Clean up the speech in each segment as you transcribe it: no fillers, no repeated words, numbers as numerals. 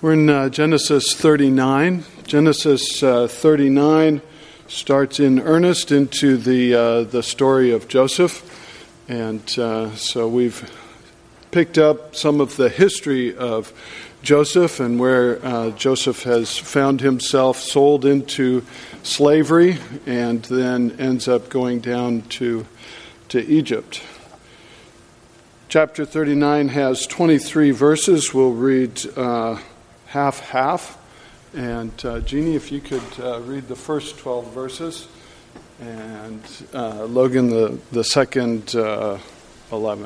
We're in Genesis 39. Genesis 39 starts in earnest into the story of Joseph. And so we've picked up some of the history of Joseph and where Joseph has found himself sold into slavery and then ends up going down to Egypt. Chapter 39 has 23 verses. We'll read half. And Jeannie, if you could read the first 12 verses, and Logan the second 11.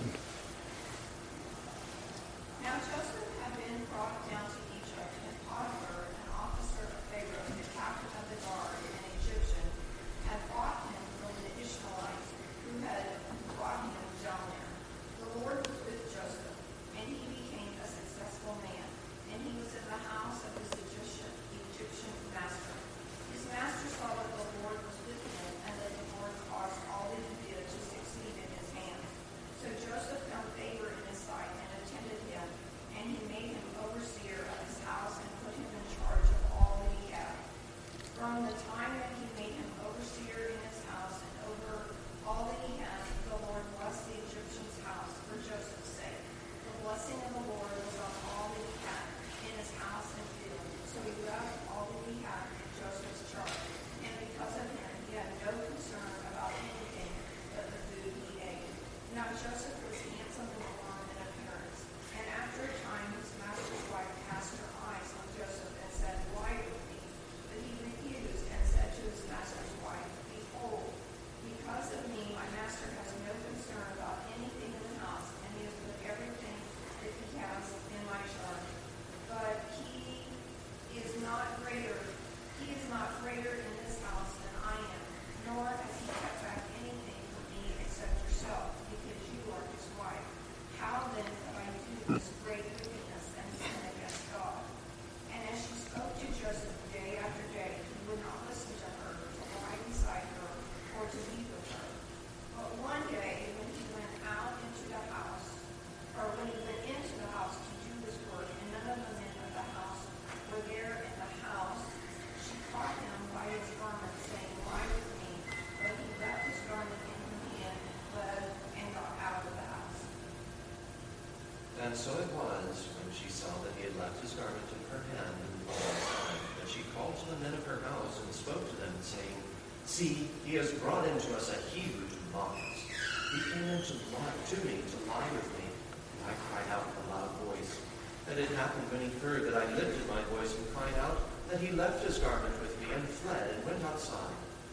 And so it was, when she saw that he had left his garment in her hand and followed, that she called to the men of her house and spoke to them, saying, "See, he has brought into us a Hebrew to mock us. He came in to me to lie with me, and I cried out with a loud voice. And it happened when he heard that I lifted my voice and cried out, that he left his garment with me and fled and went outside.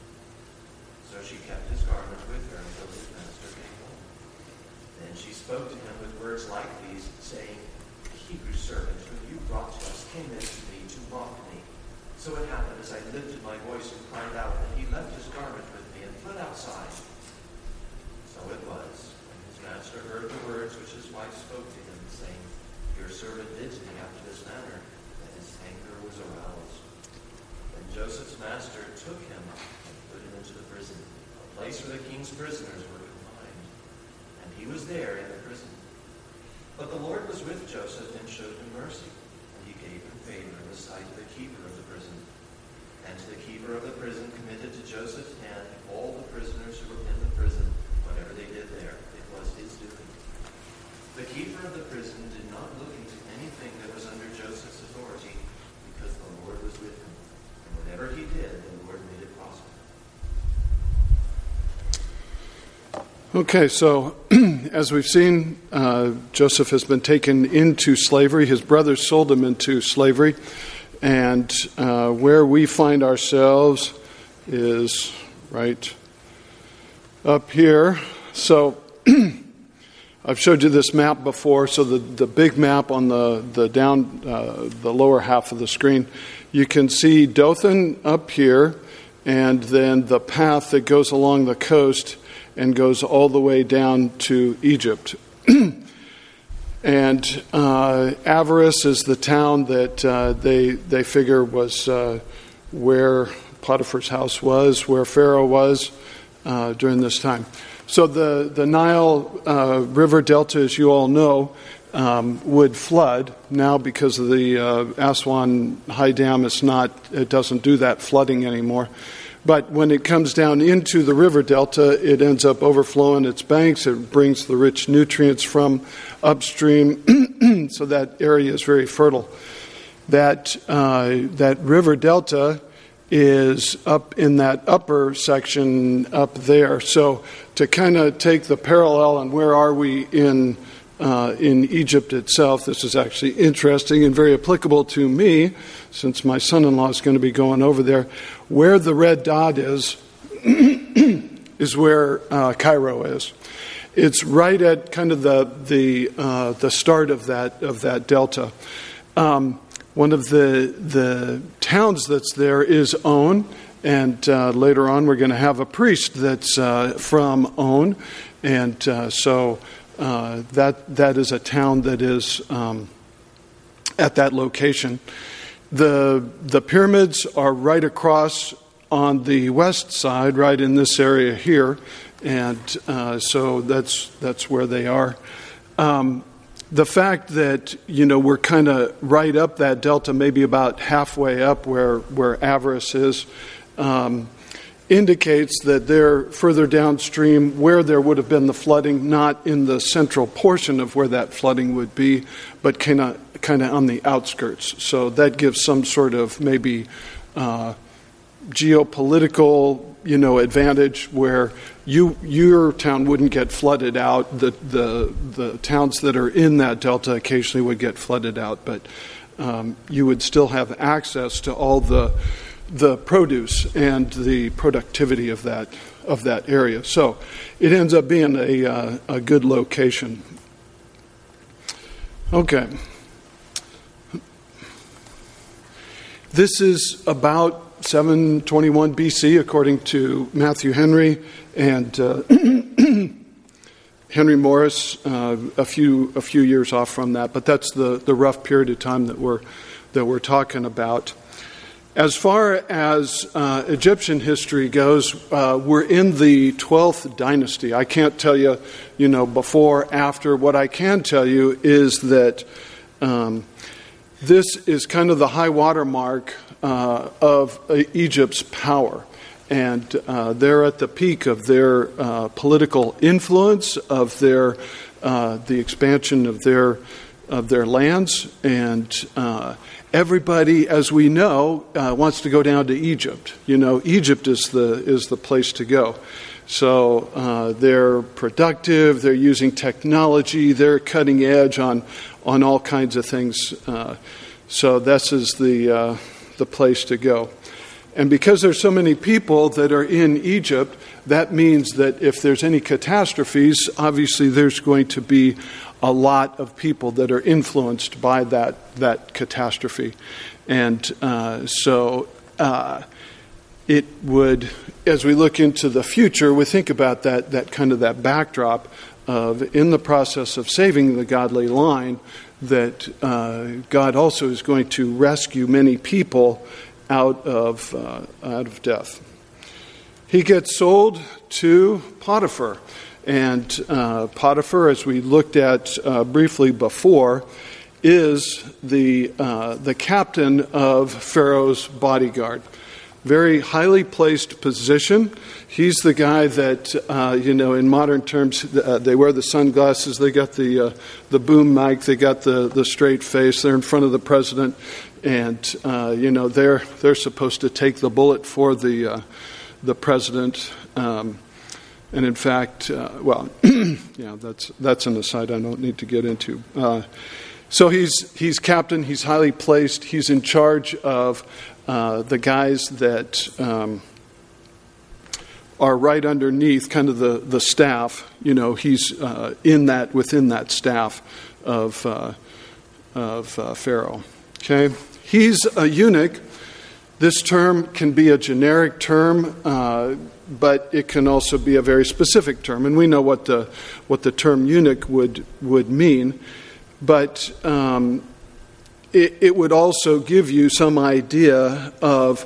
So she kept his garment with her until his master came home. Then she spoke to him with words like these, saying, The Hebrew servant whom you brought to us came in to me to mock me. So it happened as I lifted my voice and cried out that he left his garment with me and fled outside. So it was, when his master heard the words which his wife spoke to him, saying, Your servant did to me after this manner, that his anger was aroused. Then Joseph's master took him and put him into the prison, a place where the king's prisoners were confined. And he was there in the prison. But the Lord was with Joseph and showed him mercy, and he gave him favor in the sight of the keeper of the prison. And to the keeper of the prison committed to Joseph's hand all the prisoners who were in the prison. Whatever they did there, it was his doing. The keeper of the prison did not look into anything that was under Joseph's authority, because the Lord was with him. And whatever he did, the Lord made it prosper. Okay, so as we've seen, Joseph has been taken into slavery. His brothers sold him into slavery. And where we find ourselves is right up here. So I've showed you this map before. So the big map on the lower half of the screen, you can see Dothan up here, and then the path that goes along the coast and goes all the way down to Egypt. And Avaris is the town that they figure was where Potiphar's house was, where Pharaoh was during this time. So the Nile River Delta, as you all know, would flood. Now, because of the Aswan High Dam, it doesn't do that flooding anymore. But when it comes down into the river delta, it ends up overflowing its banks. It brings the rich nutrients from upstream, so that area is very fertile. That river delta is up in that upper section up there. So to kind of take the parallel and where are we in Egypt itself, this is actually interesting and very applicable to me, since my son-in-law is going to be going over there. Where the red dot is where Cairo is. It's right at kind of the start of that delta. One of the towns that's there is On, and later on we're going to have a priest that's from On, and so that is a town that is at that location. The pyramids are right across on the west side, right in this area here, and so that's where they are. The fact that, we're kind of right up that delta, maybe about halfway up where Avaris is, indicates that they're further downstream where there would have been the flooding, not in the central portion of where that flooding would be, but kind of on the outskirts. So that gives some sort of maybe geopolitical, advantage where your town wouldn't get flooded out. The towns that are in that delta occasionally would get flooded out, but you would still have access to all the produce and the productivity of that area. So it ends up being a good location. Okay. This is about 721 BC, according to Matthew Henry and Henry Morris. A few years off from that, but that's the rough period of time that we're talking about. As far as Egyptian history goes, we're in the 12th dynasty. I can't tell you, before, after. What I can tell you is that this is kind of the high water mark of Egypt's power. And they're at the peak of their political influence, of their the expansion of their lands, and everybody, as we know, wants to go down to Egypt. Egypt is the place to go. So they're productive. They're using technology. They're cutting edge on all kinds of things. So this is the place to go. And because there's so many people that are in Egypt, that means that if there's any catastrophes, obviously there's going to be a lot of people that are influenced by that catastrophe. And so it would, as we look into the future, we think about that kind of that backdrop of, in the process of saving the godly line, that God also is going to rescue many people out of death. He gets sold to Potiphar, and Potiphar, as we looked at briefly before, is the captain of Pharaoh's bodyguard. Very highly placed position. He's the guy that, in modern terms, they wear the sunglasses, they got the boom mic, they got the straight face, they're in front of the president, and, they're supposed to take the bullet for the president. And in fact, that's an aside I don't need to get into. So he's captain, he's highly placed, he's in charge of the guys that are right underneath kind of the staff. He's within that staff of Pharaoh. Okay, he's a eunuch. This term can be a generic term, but it can also be a very specific term, and we know what the term eunuch would mean. But it would also give you some idea of,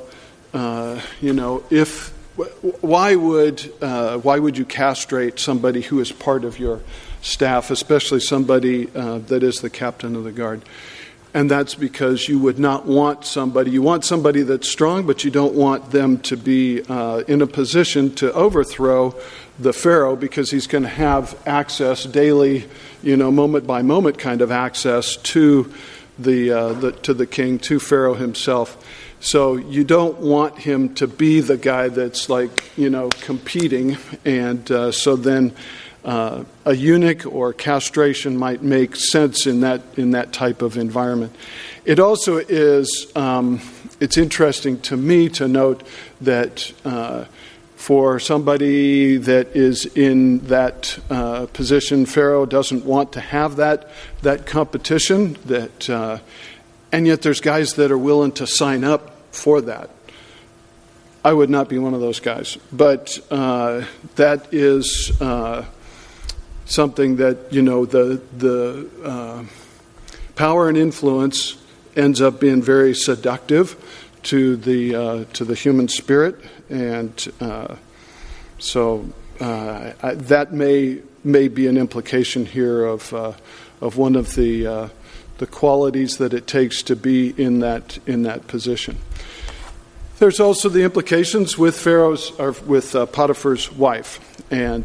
why would you castrate somebody who is part of your staff, especially somebody that is the captain of the guard. And that's because you would not want somebody, you want somebody that's strong, but you don't want them to be in a position to overthrow the Pharaoh, because he's going to have access daily, moment by moment kind of access to the king, to Pharaoh himself. So you don't want him to be the guy that's competing. And so then a eunuch or castration might make sense in that type of environment. It also is, it's interesting to me to note that for somebody that is in that position, Pharaoh doesn't want to have that competition. And yet there's guys that are willing to sign up for that. I would not be one of those guys. But that is something that, the power and influence ends up being very seductive to the human spirit. And so that may be an implication here of one of the qualities that it takes to be in that position. There's also the implications with Potiphar's wife, and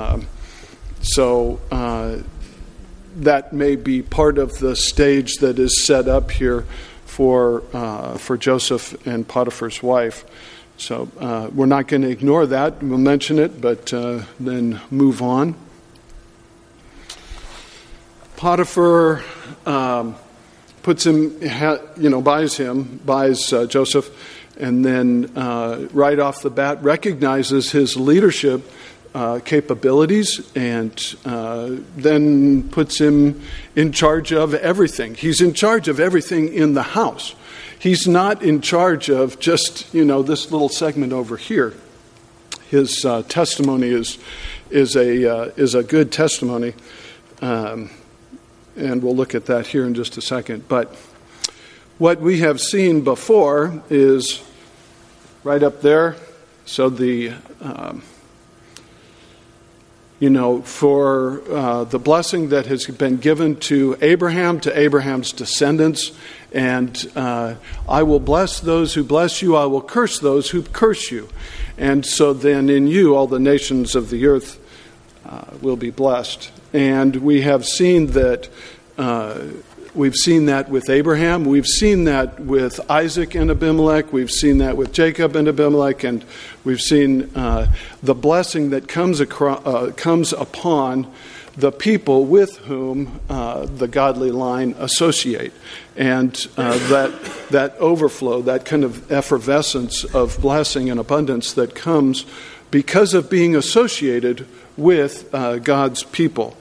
so that may be part of the stage that is set up here for Joseph and Potiphar's wife. So we're not going to ignore that. We'll mention it, but then move on. Potiphar puts him, buys Joseph, and then right off the bat recognizes his leadership capabilities, and then puts him in charge of everything. He's in charge of everything in the house. He's not in charge of just, this little segment over here. His testimony is a good testimony, and we'll look at that here in just a second. But what we have seen before is right up there. So for the blessing that has been given to Abraham's descendants, and I will bless those who bless you, I will curse those who curse you. And so then in you all the nations of the earth will be blessed. And we have seen that, we've seen that with Abraham, we've seen that with Isaac and Abimelech, we've seen that with Jacob and Abimelech, and we've seen the blessing that comes upon the people with whom the godly line associate. And that overflow, that kind of effervescence of blessing and abundance that comes because of being associated with God's people.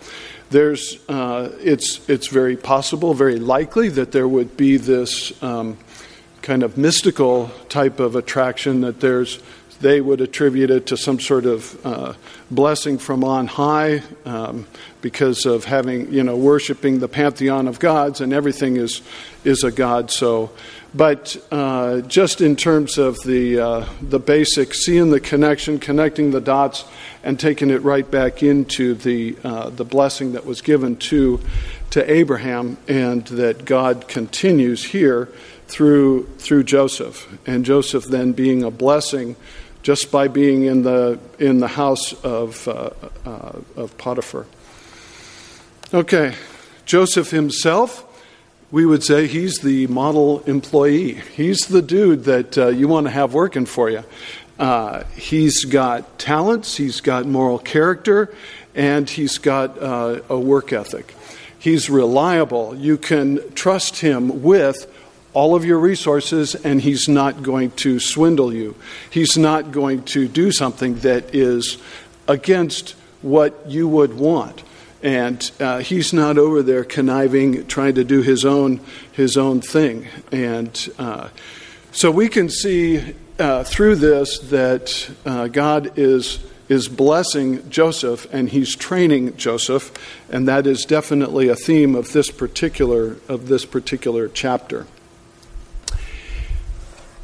It's very possible, very likely that there would be this kind of mystical type of attraction that they would attribute it to some sort of blessing from on high because of having, worshiping the pantheon of gods, and everything is a god. So, but just in terms of the basic, seeing the connection, connecting the dots, and taking it right back into the blessing that was given to Abraham, and that God continues here through Joseph, and Joseph then being a blessing just by being in the house of Potiphar. Okay, Joseph himself, we would say he's the model employee. He's the dude that you want to have working for you. He's got talents, he's got moral character, and he's got a work ethic. He's reliable. You can trust him with all of your resources, and he's not going to swindle you. He's not going to do something that is against what you would want. And he's not over there conniving, trying to do his own thing. And so we can see through this that God is blessing Joseph, and he's training Joseph, and that is definitely a theme of this particular chapter.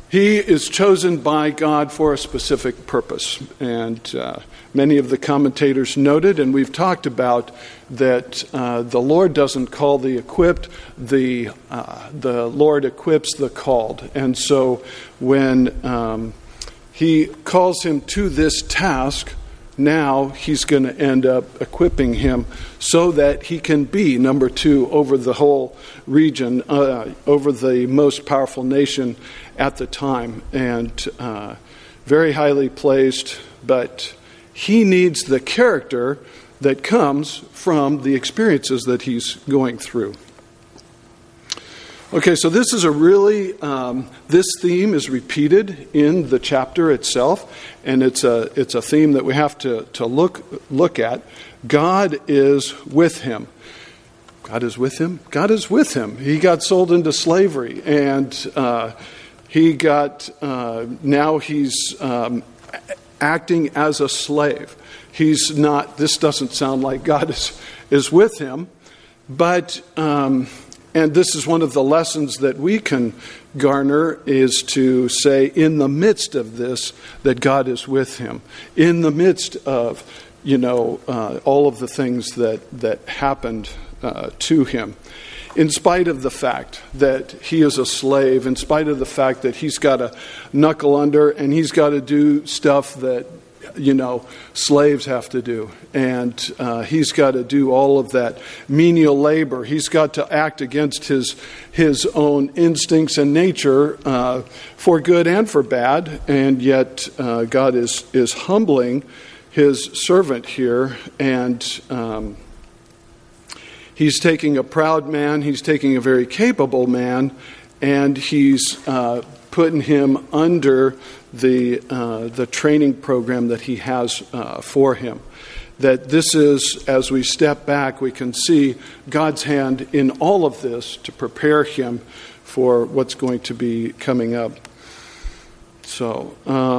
He is chosen by God for a specific purpose. And many of the commentators noted, and we've talked about, that the Lord doesn't call the equipped, the Lord equips the called. And so when he calls him to this task, now he's going to end up equipping him so that he can be number 2 over the whole region, over the most powerful nation at the time, and very highly placed. But he needs the character that comes from the experiences that he's going through. Okay, so this is a really, this theme is repeated in the chapter itself, and it's a theme that we have to look at. God is with him. God is with him? God is with him. He got sold into slavery, and he got, now he's acting as a slave. He's not, this doesn't sound like God is with him, but... and this is one of the lessons that we can garner, is to say in the midst of this that God is with him. In the midst of, all of the things that happened to him. In spite of the fact that he is a slave, in spite of the fact that he's got to knuckle under and he's got to do stuff that, slaves have to do. And he's got to do all of that menial labor. He's got to act against his own instincts and nature for good and for bad. And yet God is humbling his servant here. And he's taking a proud man. He's taking a very capable man. And he's putting him under the training program that he has for him. That this is, as we step back, we can see God's hand in all of this to prepare him for what's going to be coming up. So,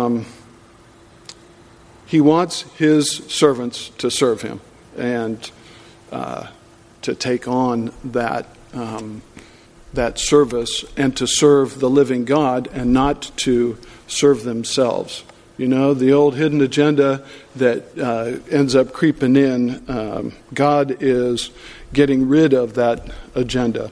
he wants his servants to serve him and to take on that service and to serve the living God and not to serve themselves. The old hidden agenda that ends up creeping in, God is getting rid of that agenda.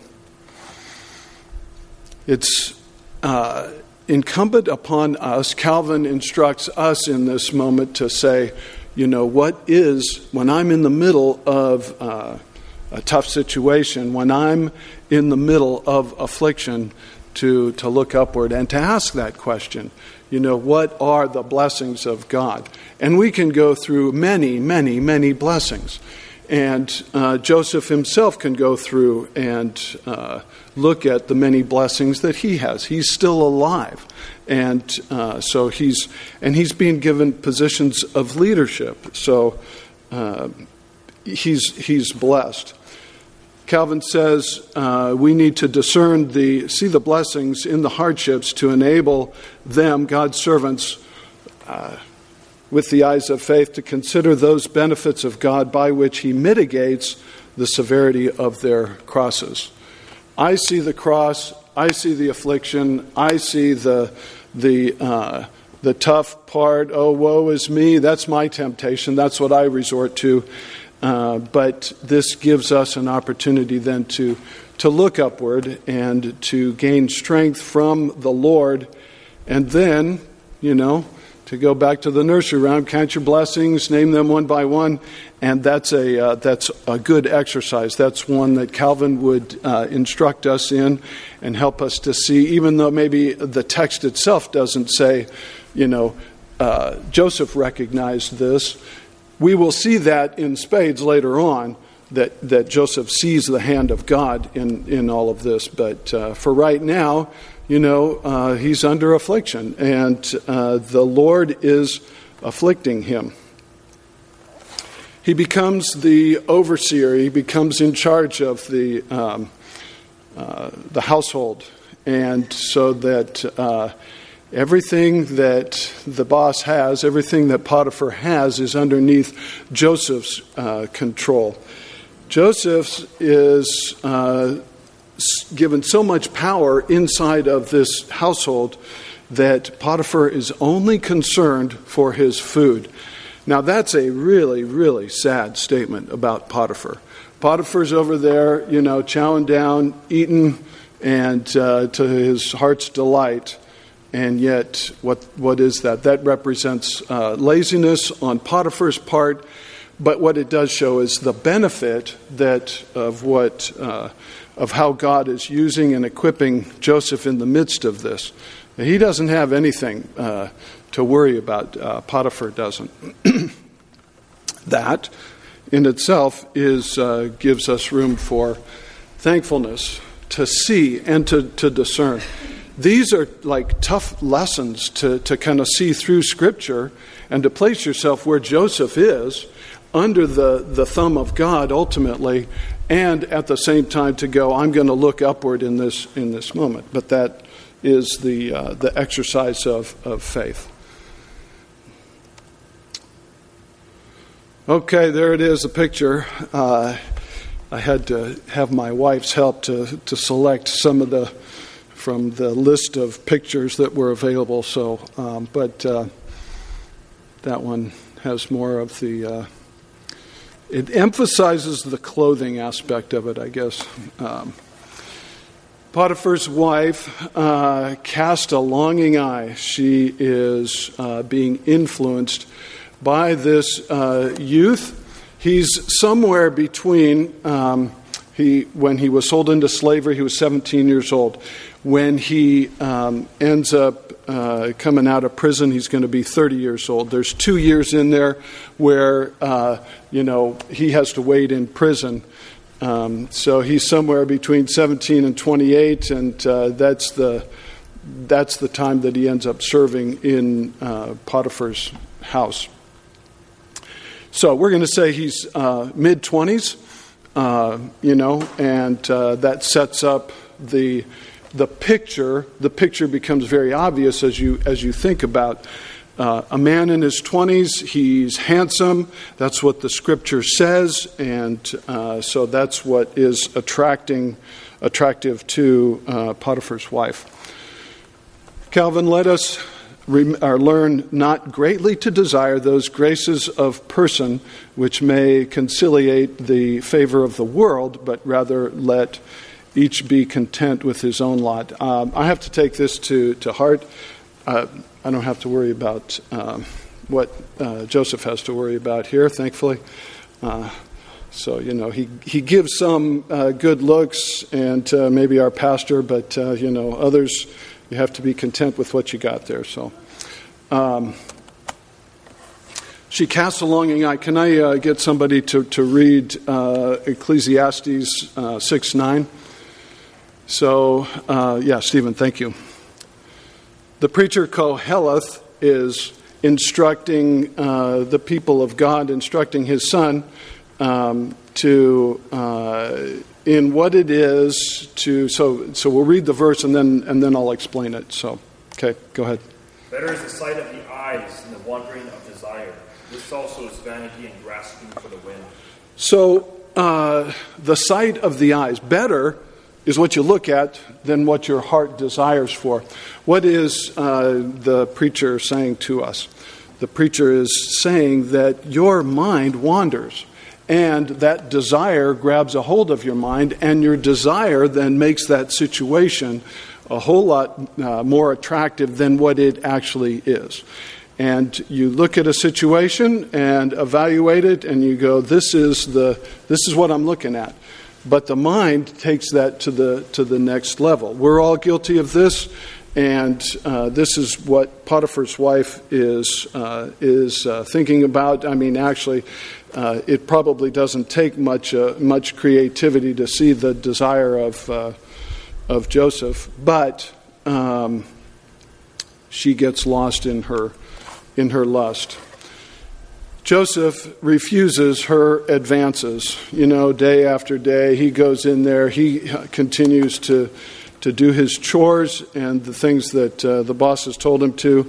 It's incumbent upon us, Calvin instructs us in this moment to say, what is, when I'm in the middle of a tough situation, when I'm in the middle of affliction, to look upward and to ask that question. What are the blessings of God? And we can go through many, many, many blessings. And Joseph himself can go through and look at the many blessings that he has. He's still alive. And so he's being given positions of leadership. So he's blessed. Calvin says we need to discern see the blessings in the hardships to enable them, God's servants, with the eyes of faith, to consider those benefits of God by which he mitigates the severity of their crosses. I see the cross, I see the affliction, I see the tough part. Oh, woe is me. That's my temptation. That's what I resort to. But this gives us an opportunity then to look upward and to gain strength from the Lord. And then, to go back to the nursery rhyme, count your blessings, name them one by one. And that's a good exercise. That's one that Calvin would instruct us in and help us to see, even though maybe the text itself doesn't say, Joseph recognized this. We will see that in spades later on, that Joseph sees the hand of God in all of this. But for right now, he's under affliction, and the Lord is afflicting him. He becomes the overseer. He becomes in charge of the household, and so that everything that the boss has, everything that Potiphar has, is underneath Joseph's control. Joseph is given so much power inside of this household that Potiphar is only concerned for his food. Now that's a really, really sad statement about Potiphar. Potiphar's over there, chowing down, eating, and to his heart's delight. And yet, what is that? That represents laziness on Potiphar's part. But what it does show is the benefit of how God is using and equipping Joseph in the midst of this. He doesn't have anything to worry about. Potiphar doesn't. That in itself gives us room for thankfulness, to see and to discern. These are like tough lessons to kind of see through Scripture and to place yourself where Joseph is, under the thumb of God ultimately, and at the same time to go, I'm going to look upward in this moment. But that is the exercise of faith. Okay, there it is, a picture. I had to have my wife's help to select some of from the list of pictures that were available. So, but that one has more of the. It emphasizes the clothing aspect of it, I guess. Potiphar's wife cast a longing eye. She is being influenced by this youth. He's somewhere between, when he was sold into slavery, he was 17 years old. When he ends up coming out of prison, he's going to be 30 years old. There's 2 years in there where, he has to wait in prison. So he's somewhere between 17 and 28, and that's the time that he ends up serving in Potiphar's house. So we're going to say he's mid-20s, and that sets up the picture. The picture becomes very obvious as you think about a man in his 20s. He's handsome. That's what the Scripture says, and so that's what is attractive to Potiphar's wife. Calvin, let us learn not greatly to desire those graces of person which may conciliate the favor of the world, but rather let each be content with his own lot. I have to take this to heart. I don't have to worry about what Joseph has to worry about here, thankfully. So, he gives some good looks, and maybe our pastor, but, others, you have to be content with what you got there. So, she casts a longing eye. Can I get somebody to read Ecclesiastes 6:9? So, Stephen, thank you. The preacher Koheleth is instructing the people of God, instructing his son in what it is to. So we'll read the verse and then I'll explain it. So, okay, go ahead. Better is the sight of the eyes than the wandering of desire. This also is vanity and grasping for the wind. So the sight of the eyes, better is what you look at than what your heart desires for. What is the preacher saying to us? The preacher is saying that your mind wanders, and that desire grabs a hold of your mind, and your desire then makes that situation a whole lot more attractive than what it actually is. And you look at a situation and evaluate it, and you go, this is what I'm looking at. But the mind takes that to the next level. We're all guilty of this, and this is what Potiphar's wife is thinking about. I mean, actually, it probably doesn't take much creativity to see the desire of Joseph, but she gets lost in her lust. Joseph refuses her advances. Day after day, he goes in there. He continues to do his chores and the things that the boss has told him to,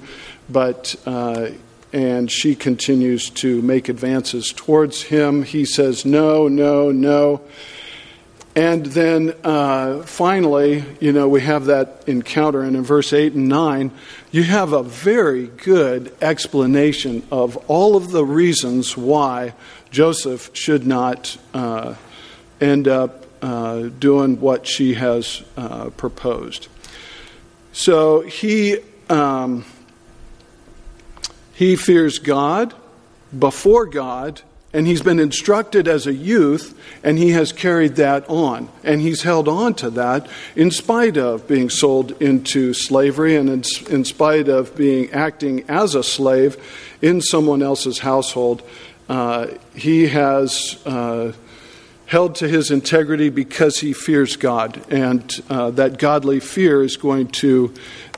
and she continues to make advances towards him. He says, no, no, no. And then finally, we have that encounter, and in verse 8 and 9, you have a very good explanation of all of the reasons why Joseph should not end up doing what she has proposed. So he fears God before God, and he's been instructed as a youth, and he has carried that on. And he's held on to that in spite of being sold into slavery and in spite of acting as a slave in someone else's household. He has held to his integrity because he fears God. And that godly fear is going to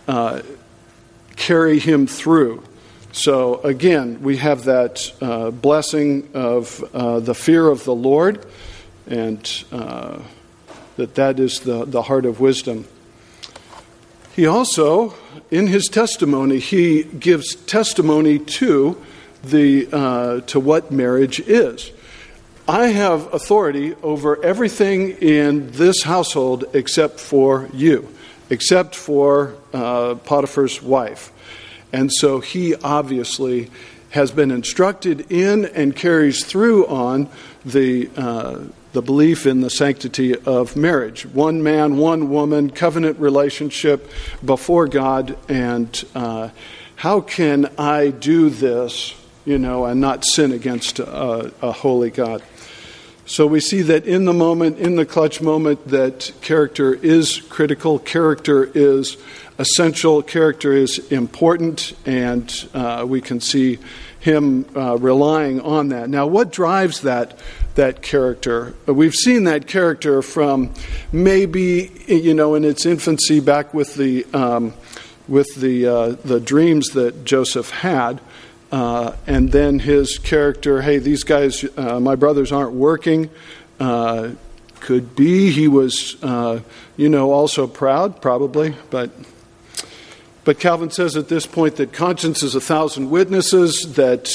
carry him through. So again, we have that blessing of the fear of the Lord, and that is the heart of wisdom. He also, in his testimony, he gives testimony to what marriage is. I have authority over everything in this household except for you, except for Potiphar's wife. And so he obviously has been instructed in and carries through on the belief in the sanctity of marriage. One man, one woman, covenant relationship before God. And how can I do this, and not sin against a holy God? So we see that in the clutch moment, that character is critical, character is essential, character is important, and we can see him relying on that. Now, what drives that character? We've seen that character from maybe, in its infancy back with the dreams that Joseph had. And then his character, hey, these guys, my brothers aren't working. Could be he was, also proud, probably. But Calvin says at this point that conscience is 1,000 witnesses, that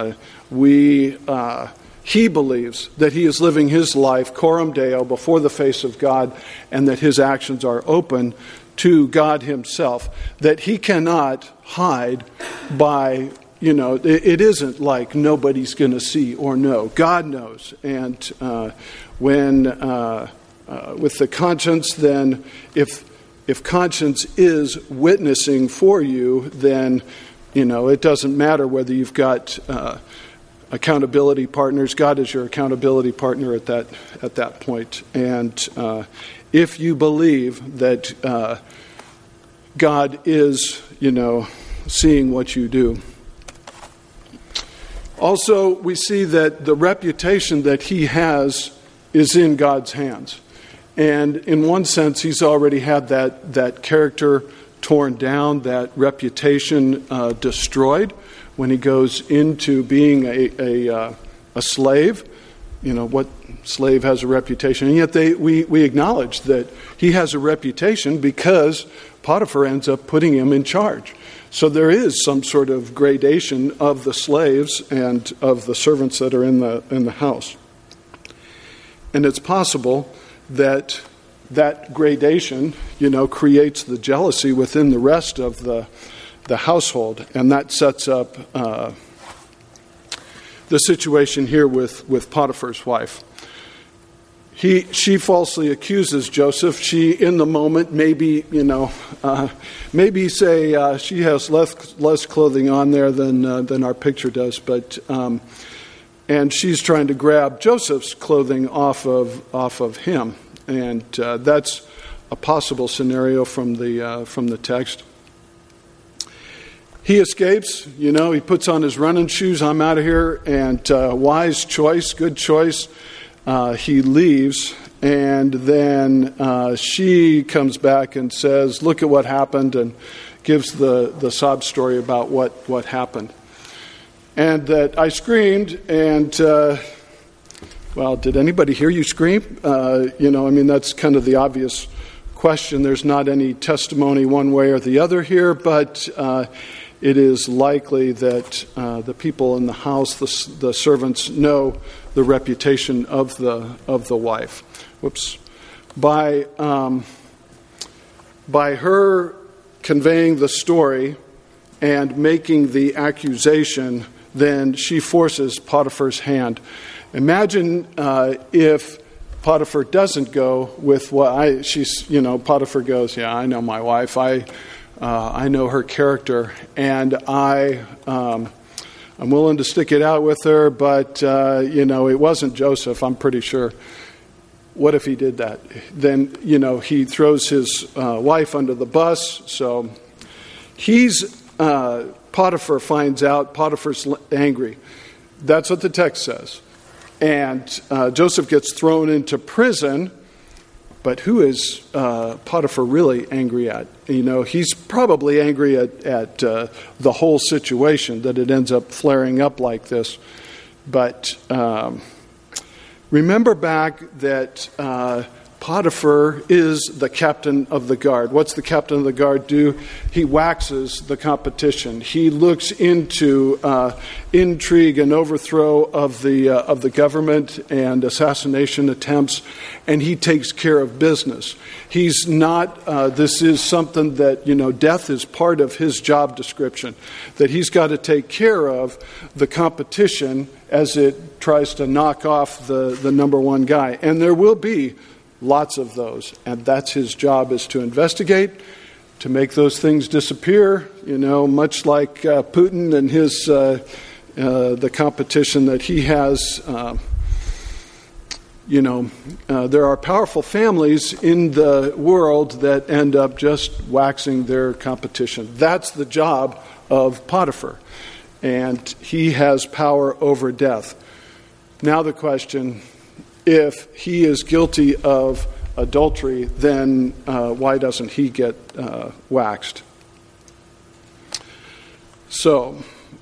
he believes that he is living his life coram Deo, before the face of God, and that his actions are open to God himself, that he cannot hide by... it isn't like nobody's going to see or know. God knows. And when with the conscience, then if conscience is witnessing for you, then, it doesn't matter whether you've got accountability partners. God is your accountability partner at that point. And if you believe that God is, seeing what you do. Also, we see that the reputation that he has is in God's hands. And in one sense, he's already had that character torn down, that reputation destroyed when he goes into being a slave. What slave has a reputation? And yet we acknowledge that he has a reputation because Potiphar ends up putting him in charge. So there is some sort of gradation of the slaves and of the servants that are in the house. And it's possible that gradation, creates the jealousy within the rest of the household, and that sets up the situation here with Potiphar's wife. She falsely accuses Joseph. She, in the moment, maybe say she has less clothing on there than our picture does, but and she's trying to grab Joseph's clothing off of him, and that's a possible scenario from the text. He escapes. He puts on his running shoes. I'm out of here, and wise choice, good choice. He leaves, and then she comes back and says, look at what happened, and gives the sob story about what happened. And that I screamed, and, did anybody hear you scream? That's kind of the obvious question. There's not any testimony one way or the other here, but it is likely that the people in the house, the servants, know the reputation of the wife. Whoops. by her conveying the story and making the accusation, then she forces Potiphar's hand. Imagine if Potiphar doesn't go with Potiphar goes, yeah, I know my wife. I know her character, and I'm willing to stick it out with her, but it wasn't Joseph, I'm pretty sure. What if he did that? Then, he throws his wife under the bus. So Potiphar finds out. Potiphar's angry. That's what the text says. And Joseph gets thrown into prison. But who is Potiphar really angry at? He's probably angry at the whole situation, that it ends up flaring up like this. But remember back that Potiphar is the captain of the guard. What's the captain of the guard do? He waxes the competition. He looks into intrigue and overthrow of the government and assassination attempts, and he takes care of business. He's not. This is something that death is part of his job description. That he's got to take care of the competition as it tries to knock off the number one guy, and there will be lots of those, and that's his job, is to investigate, to make those things disappear, much like Putin and his the competition that he has. There are powerful families in the world that end up just waxing their competition. That's the job of Potiphar, and he has power over death. Now the question, if he is guilty of adultery, then why doesn't he get waxed? So,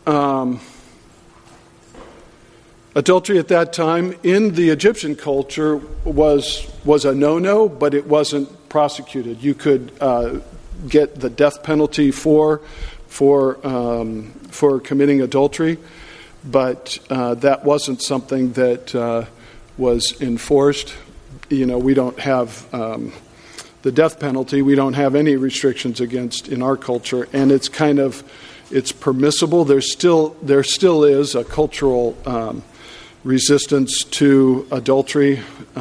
adultery at that time in the Egyptian culture was a no-no, but it wasn't prosecuted. You could get the death penalty for committing adultery, but that wasn't something that was enforced. We don't have the death penalty. We don't have any restrictions against in our culture, and it's permissible. There still is a cultural resistance to adultery,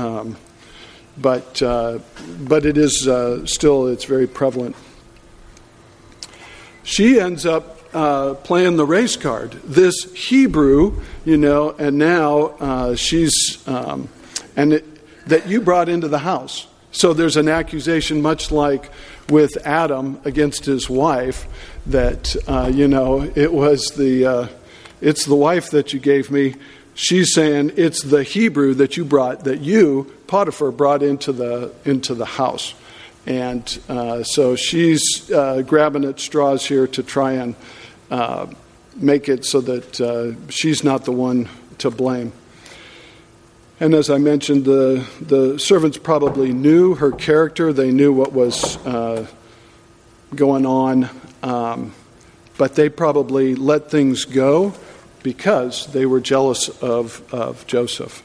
but it is still, it's very prevalent. She ends up playing the race card. This Hebrew, and now she's that you brought into the house. So there's an accusation, much like with Adam against his wife, that it's the wife that you gave me. She's saying it's the Hebrew that you brought, that you, Potiphar, brought into the house. And so she's grabbing at straws here to try and make it so that she's not the one to blame. And as I mentioned, the servants probably knew her character. They knew what was going on. But they probably let things go because they were jealous of Joseph.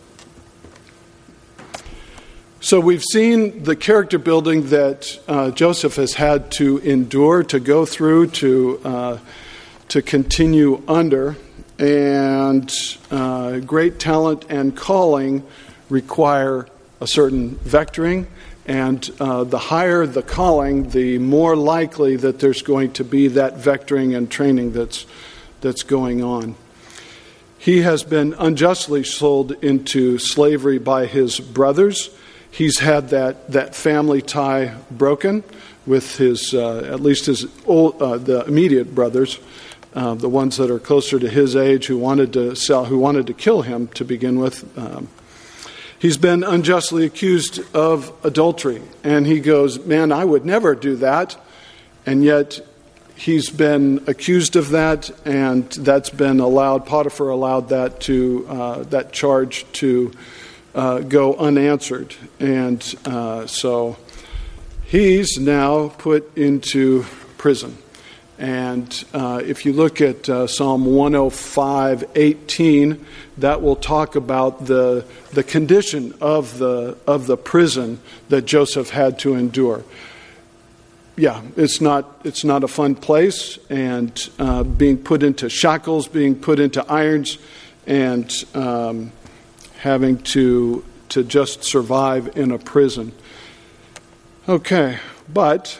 So we've seen the character building that Joseph has had to endure, to go through, to continue under. And great talent and calling require a certain vectoring. And the higher the calling, the more likely that there's going to be that vectoring and training that's going on. He has been unjustly sold into slavery by his brothers. He's had that family tie broken with his, at least his the immediate brothers, the ones that are closer to his age, who wanted to kill him to begin with. He's been unjustly accused of adultery, and he goes, "Man, I would never do that," and yet he's been accused of that, and that's been allowed. Potiphar allowed that that charge to go unanswered, and so he's now put into prison. And if you look at Psalm 105:18, that will talk about the condition of the prison that Joseph had to endure. Yeah, it's not a fun place, and being put into shackles, being put into irons, and having to just survive in a prison. Okay, but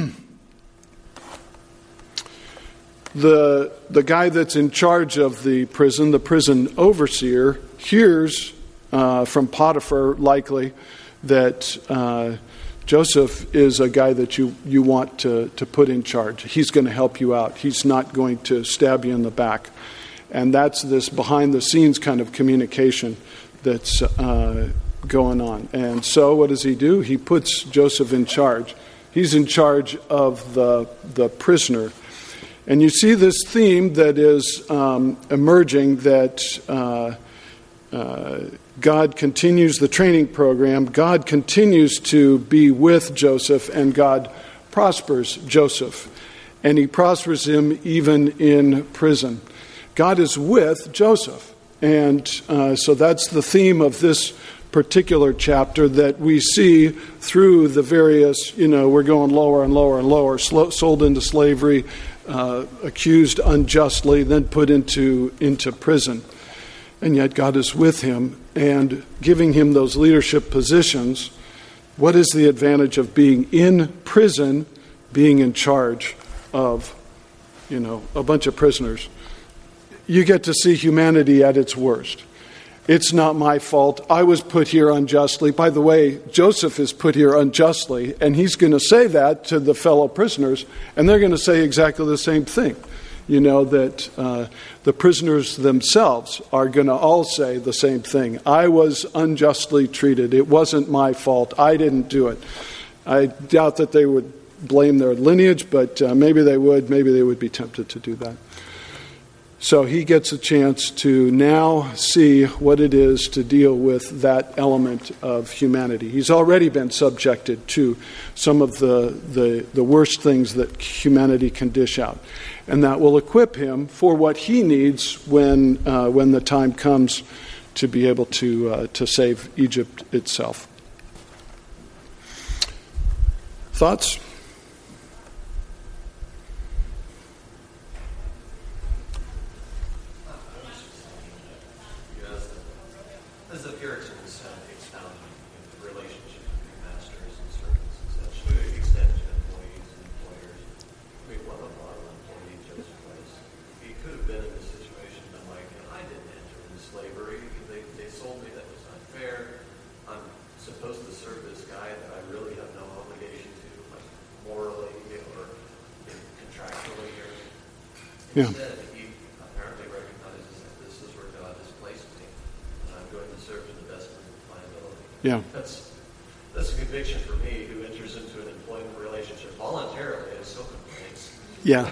the guy that's in charge of the prison overseer, hears from Potiphar, likely, that Joseph is a guy that you want to put in charge. He's going to help you out. He's not going to stab you in the back. And that's this behind-the-scenes kind of communication that's going on. And so what does he do? He puts Joseph in charge. He's in charge of the prisoner. And you see this theme that is emerging, that God continues the training program. God continues to be with Joseph, and God prospers Joseph. And he prospers him even in prison. God is with Joseph. And so that's the theme of this particular chapter that we see through the various, we're going lower and lower and lower, sold into slavery, accused unjustly, then put into prison. And yet God is with him and giving him those leadership positions. What is the advantage of being in prison, being in charge of, a bunch of prisoners? You get to see humanity at its worst. It's not my fault. I was put here unjustly. By the way, Joseph is put here unjustly, and he's going to say that to the fellow prisoners, and they're going to say exactly the same thing. That the prisoners themselves are going to all say the same thing. I was unjustly treated. It wasn't my fault. I didn't do it. I doubt that they would blame their lineage, but maybe they would. Maybe they would be tempted to do that. So he gets a chance to now see what it is to deal with that element of humanity. He's already been subjected to some of the worst things that humanity can dish out. And that will equip him for what he needs when the time comes to be able to save Egypt itself. Thoughts? As the Puritans expounded the relationship between masters and servants and such, to the extent to employees and employers. One of our employees, Joseph was, he could have been in a situation like, I didn't enter into slavery. They sold me, that was unfair. I'm supposed to serve this guy that I really have no obligation to, like morally or contractually. Yeah. Instead, he apparently recognizes that this is where God has placed me. Going to serve to the best of my ability. Yeah. That's a conviction for me who enters into an employment relationship voluntarily and still complains. Yeah.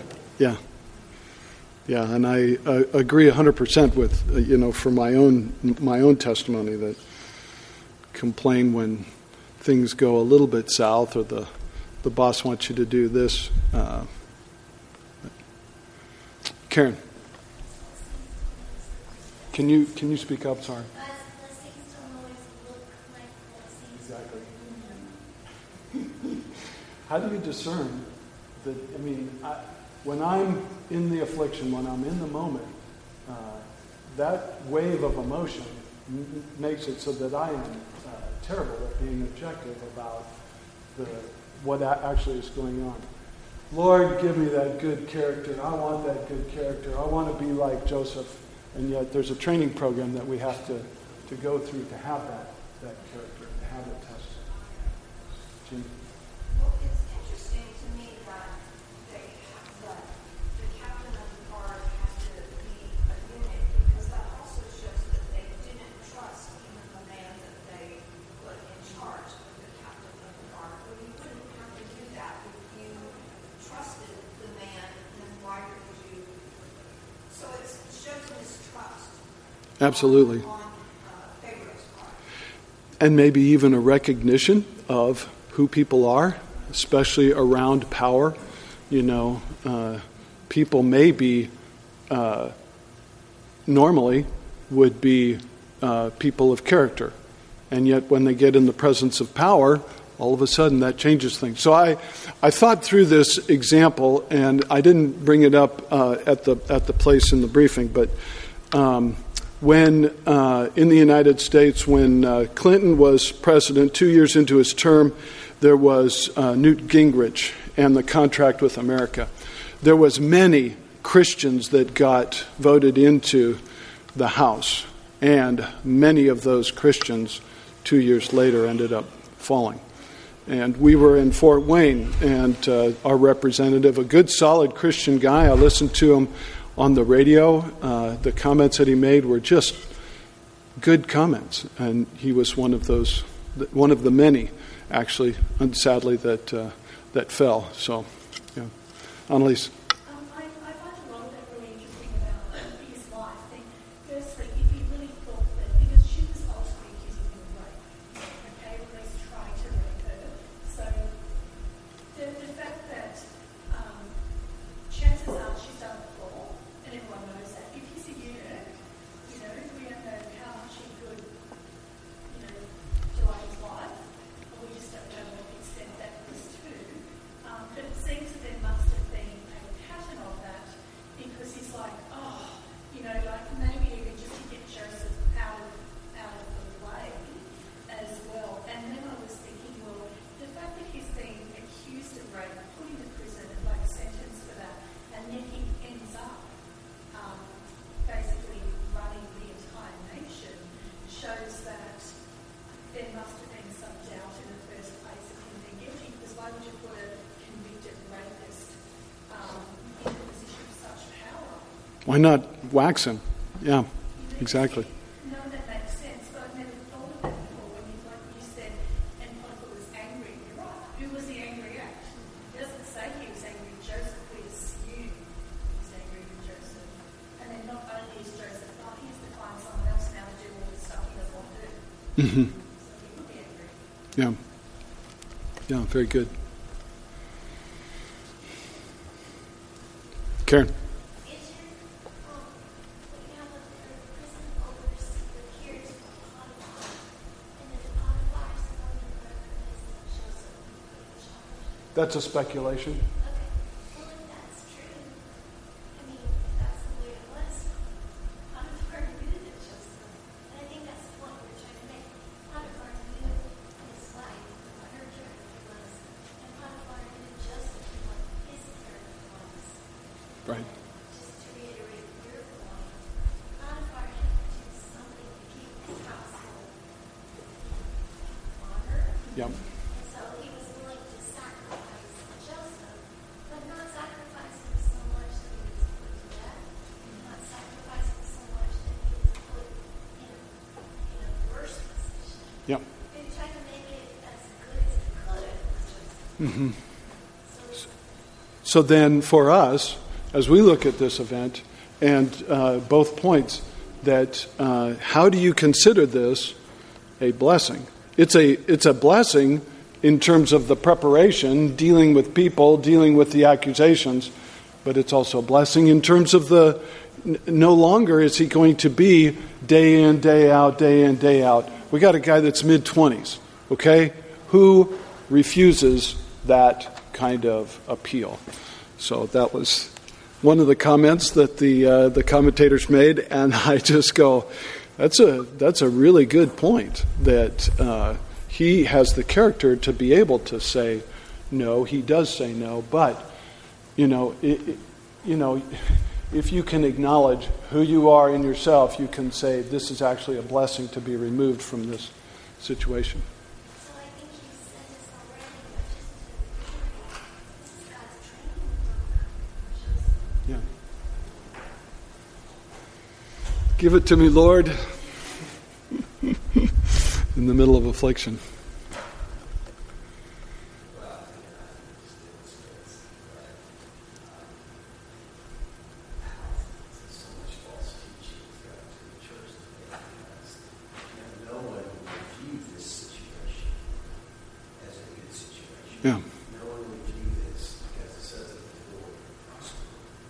And I agree 100% with from my own testimony that complain when things go a little bit south or the boss wants you to do this. Karen, can you speak up? Sorry. Exactly. How do you discern that? When I'm in the affliction, when I'm in the moment, that wave of emotion makes it so that I am terrible at being objective about what actually is going on. Lord, give me that good character. I want that good character. I want to be like Joseph. And yet there's a training program that we have to go through to have that character, to have it tested. Jim? Well, it's interesting to me that the captain of the guard has to be a eunuch, because that also shows that they didn't trust even the man that they put in charge of the captain of the guard. Well, you wouldn't have to do that if you trusted the man, then why would you? So it shows mistrust. Absolutely. On Pharaoh's part. And maybe even a recognition of who people are, especially around power. people maybe normally would be people of character. And yet when they get in the presence of power, all of a sudden that changes things. So I thought through this example, and I didn't bring it up at the place in the briefing, but when in the United States, when Clinton was president, 2 years into his term, there was Newt Gingrich and the contract with America. There was many Christians that got voted into the House, and many of those Christians 2 years later ended up falling. And we were in Fort Wayne, and our representative, a good, solid Christian guy, I listened to him on the radio. The comments that he made were just good comments, and he was one of the many, actually, sadly, that fell. So, yeah. Annalise. I find a lot of that really interesting about his life. I think, firstly, if he really thought that, because she was ultimately accusing him of rape, okay, at least trying to rape her. So the fact that chances are she's done it before, and everyone knows that. If he's a eunuch, we don't know how much he could, delay his life, or we just don't know what extent that was to. But it seems that there must have been a pattern of that, because he's like, maybe even just to get Joseph out of the way as well. And then I was thinking, well, the fact that he's being accused of rape, put him in prison, like sentenced for that, and then he ends up basically running the entire nation, shows that there must have been some doubt in the first place of him being guilty, because why would you put a convicted rapist in a position of such power? Why not wax him? Yeah, exactly. No, that makes sense, but I've never thought of that before when you said, and Potiphar was angry. You're right. Who was he angry at? It doesn't say he was angry with Joseph. We assume he was angry with Joseph. And then not only is Joseph, he has to find someone else now to do all the stuff he doesn't want to do. Mm-hmm. So he would be angry. Yeah. Yeah, very good. Karen. That's a speculation. Okay. Well, if that's true, if that's the way it was, Potiphar knew that Joseph, and I think that's the point we're trying to make. Potiphar knew his wife, what her character was, and Potiphar knew Joseph, what his character was. Right. Just to reiterate your point, Potiphar had to do something to keep his household honor. Yep. Yep. They tried to make it as good as it could. Mm-hmm. So then for us, as we look at this event, and both points, that how do you consider this a blessing? It's a blessing in terms of the preparation, dealing with people, dealing with the accusations, but it's also a blessing in terms of the no longer is he going to be day in, day out, day in, day out. We got a guy that's mid-20s, okay, who refuses that kind of appeal. So that was one of the comments that the commentators made, and I just go, that's a really good point, that he has the character to be able to say no. He does say no, but if you can acknowledge who you are in yourself, you can say this is actually a blessing to be removed from this situation. So I think you said this already, but just to reiterate, this is God's training program for Joseph. Yeah. Give it to me, Lord, in the middle of affliction. Yeah. No one would view this, because it says that the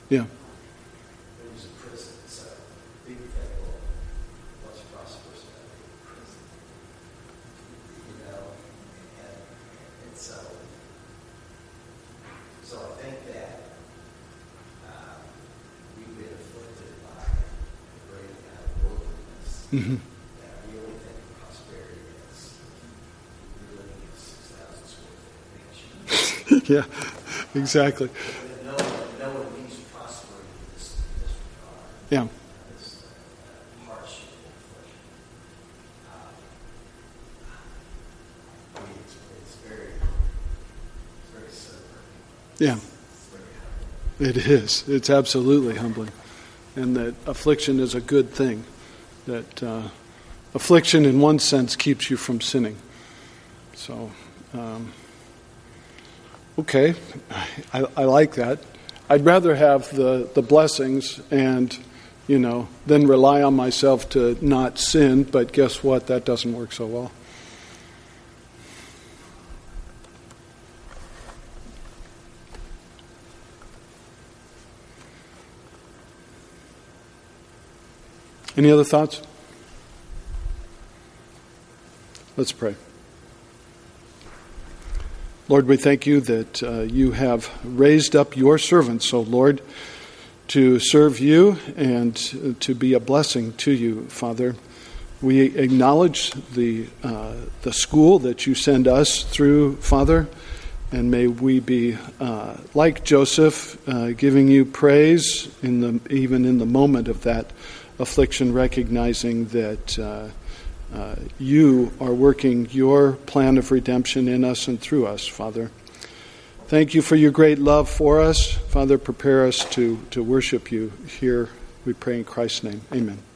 Yeah. It was a prison, so people think, well, what's prosperous about being in prison? You know, and so I think that we've been afflicted by a great amount of worldliness. Mm-hmm. That we only think of prosperity as we living in a 6,000 square foot mansion. Yeah, exactly. No one means prospering in this regard. Yeah. This hardship and affliction. I mean, it's very sobering. Yeah. It's very happy. It is. It's absolutely humbling. And that affliction is a good thing. That affliction, in one sense, keeps you from sinning. So, okay, I like that. I'd rather have the blessings and, then rely on myself to not sin, but guess what? That doesn't work so well. Any other thoughts? Let's pray. Lord, we thank you that you have raised up your servants, O Lord, to serve you and to be a blessing to you, Father. We acknowledge the school that you send us through, Father, and may we be like Joseph, giving you praise even in the moment of that affliction, recognizing that you are working your plan of redemption in us and through us, Father. Thank you for your great love for us. Father, prepare us to worship you here, we pray in Christ's name. Amen.